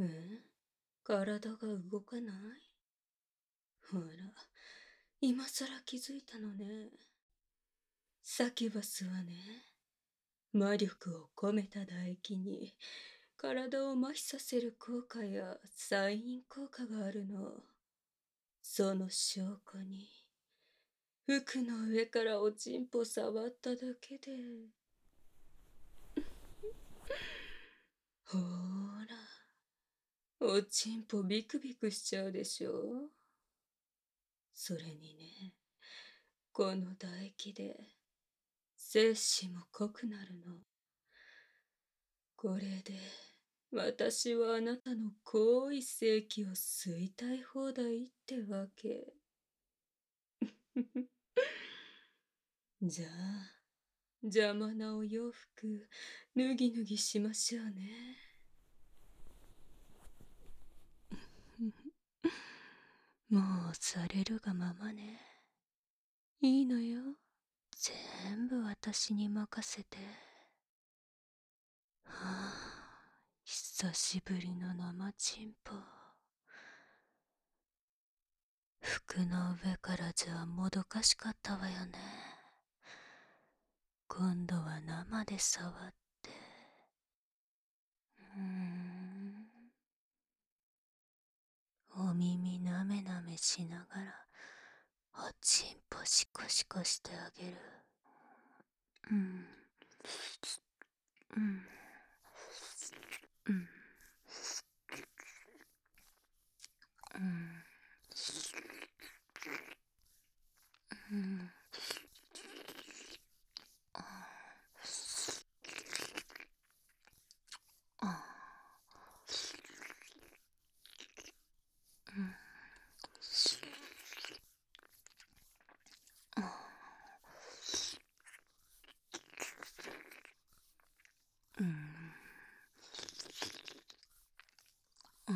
体が動かない？ほら、今さら気づいたのね。サキュバスはね、魔力を込めた唾液に体を麻痺させる効果や催眠効果があるの。その証拠に、服の上からおちんぽ触っただけで。ほーら、おちんぽビクビクしちゃうでしょ。それにね、この唾液で精子も濃くなるの。これで私はあなたの濃い精気を吸いたい放題ってわけ。じゃあ、邪魔なお洋服脱ぎ脱ぎしましょうね。もうされるがままね。いいのよ。全部私に任せて。はあ、久しぶりの生チンポ。服の上からじゃもどかしかったわよね。今度は生で触って。お耳なめなめしながらおちんぽシコシコしてあげる。うん。うん。うん。うん。うん。あ。うん。うん。うん。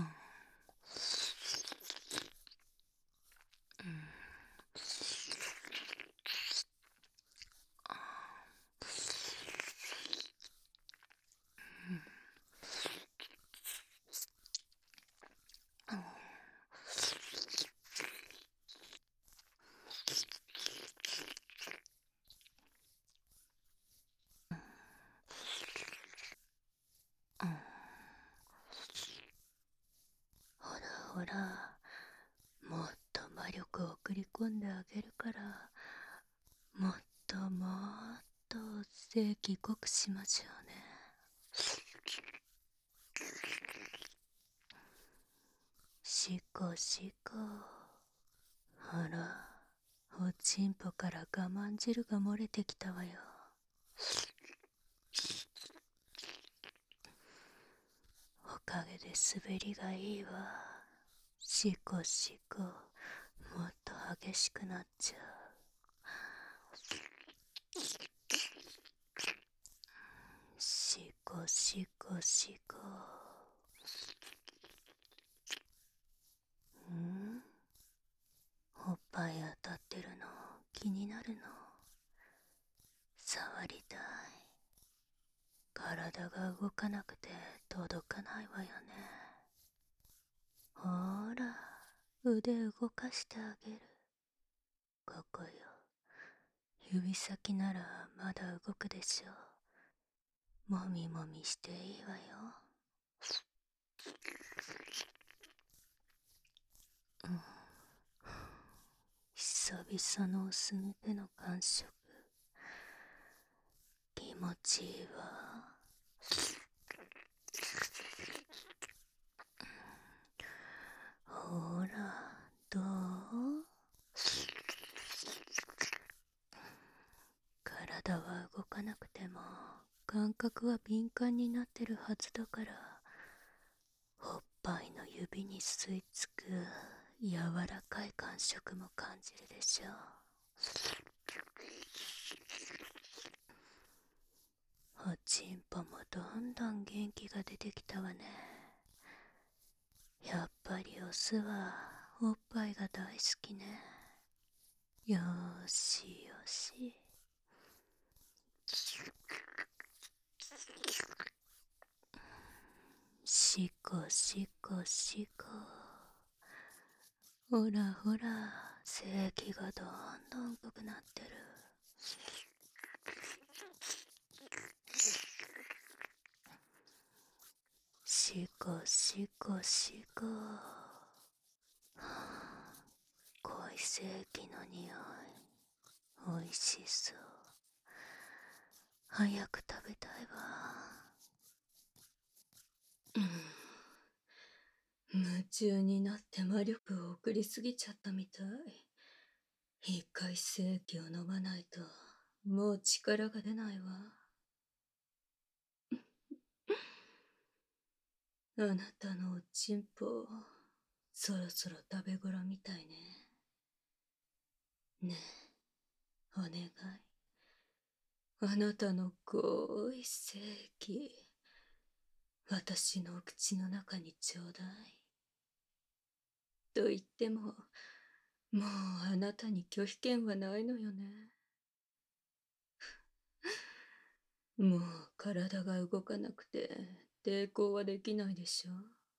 ほらほら、もっと魔力を送り込んであげるから、もっともっと正気濃くしましょうね。しこしこ。ほら、おちんぽから我慢汁が漏れてきたわよ。おかげで滑りがいいわ。しこしこ、もっと激しくなっちゃう。しこしこしこ。ん？おっぱい当たってるの気になるの？触りたい。体が動かなくて届かないわよね。ほーら、腕動かしてあげる。ここよ。指先ならまだ動くでしょう。もみもみしていいわよ。うん、久々のおすぬでの感触、気持ちいいわ。ほら、どう？体は動かなくても感覚は敏感になってるはずだから、おっぱいの指に吸い付く柔らかい感触も感じるでしょう。おちんぽもどんどん元気が出てきたわね。やっぱりオスはおっぱいが大好きね。よーしよし。 しこしこしこ。ほらほら、精液がどんどん濃くなってる。しこしこしこ。濃い精液の匂い、おいしそう。早く食べたいわ。夢中になって魔力を送りすぎちゃったみたい。一回精液を飲まないと、もう力が出ないわ。あなたのおちんぽ、そろそろ食べ頃みたいね。ねえ、お願い。あなたの濃い精液、私の口の中にちょうだい。と言っても、もうあなたに拒否権はないのよね。もう体が動かなくて抵抗はできないでしょ。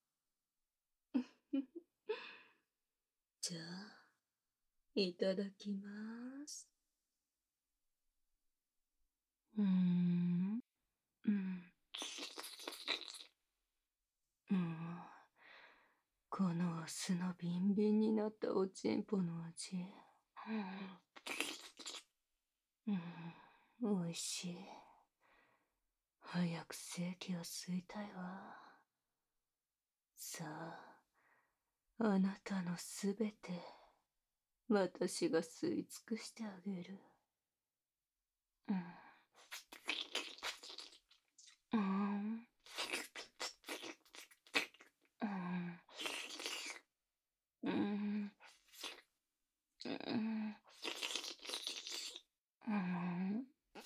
じゃあ、いただきます。うん。うん。うん。この酢のビンビンになったおちんぽの味。うん。おいしい。早く精液を吸いたいわ。さあ、あなたのすべて、私が吸い尽くしてあげる。うん。うん。うん。うん。うん。うん。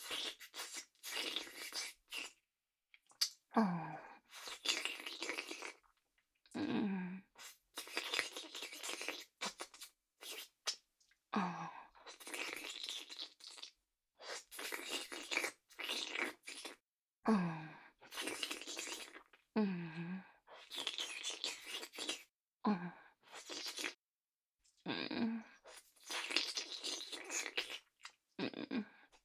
うん。うん。うん。うん。うん。うん。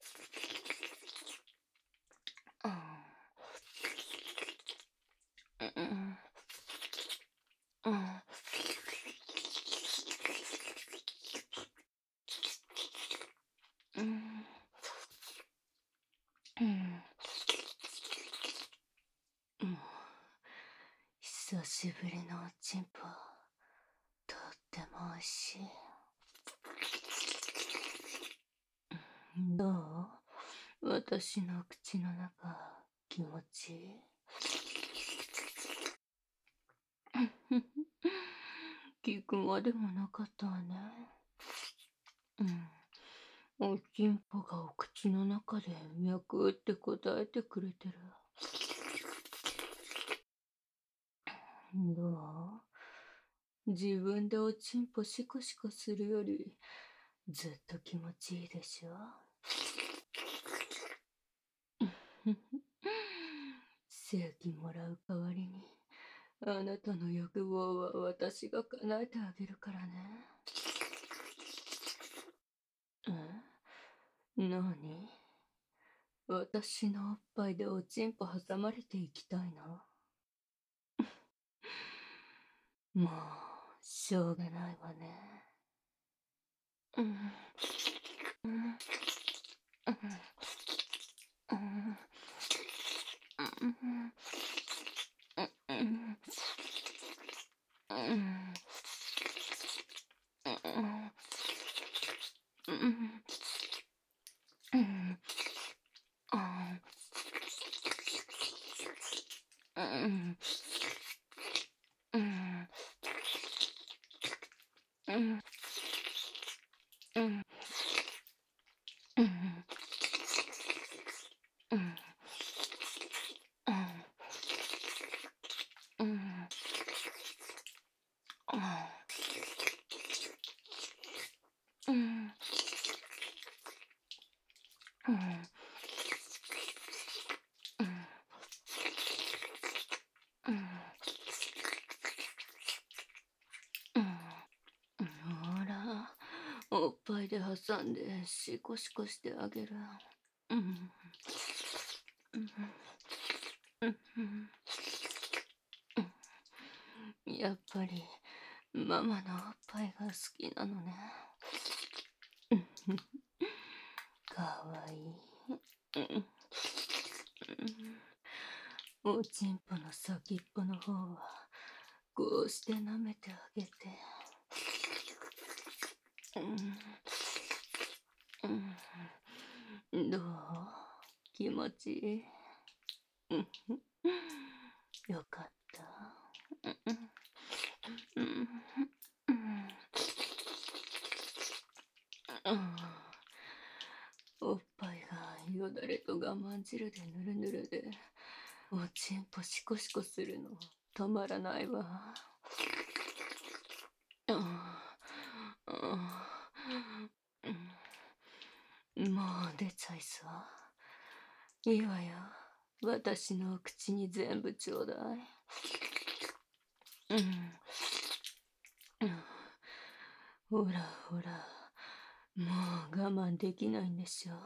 うん。うん。うん。うん。うん。久しぶりのおちんぽ、とってもおいしい。どう？私の口の中、気持ちいい？聞くまでもなかったわね。うん。おちんぽがお口の中で脈って答えてくれてる。どう？自分でおちんぽシコシコするよりずっと気持ちいいでしょ。正義もらう代わりにあなたの欲望は私が叶えてあげるからね。何？私のおっぱいでおちんぽ挟まれていきたいの？もうしょうがないわね。うん。うん。うん。うん。うん。うん。うん。うん。うん。うん。うん。うん。うん。うん。 おっぱいで挟んでシコシコしてあげる。うん。うんうんうん、やっぱりママのおっぱいが好きなのね。かわいい。おちんぽの先っぽの方はこうして舐めてあげて。どう？気持ちいい？よかった。おっぱいがよだれと我慢汁でぬるぬるで、おちんぽシコシコするのたまらないわ。もう出ちゃいそう。いいわよ。私のお口に全部ちょうだい。ほらほら、もう我慢できないんでしょ。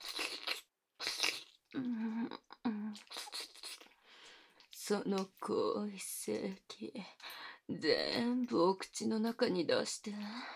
その濃い精液、全部お口の中に出して。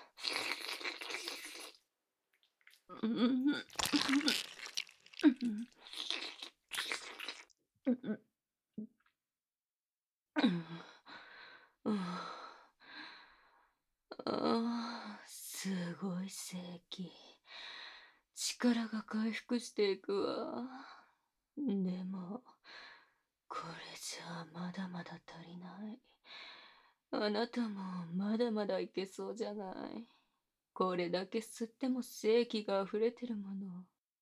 すごい精液。力が回復していくわ。でも、これじゃあまだまだ足りない。あなたもまだまだいけそうじゃない。これだけ吸っても精液が溢れてるもの。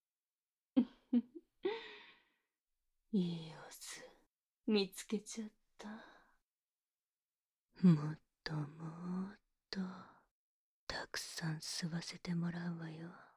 いいオス、見つけちゃった。もっともっとたくさん吸わせてもらうわよ。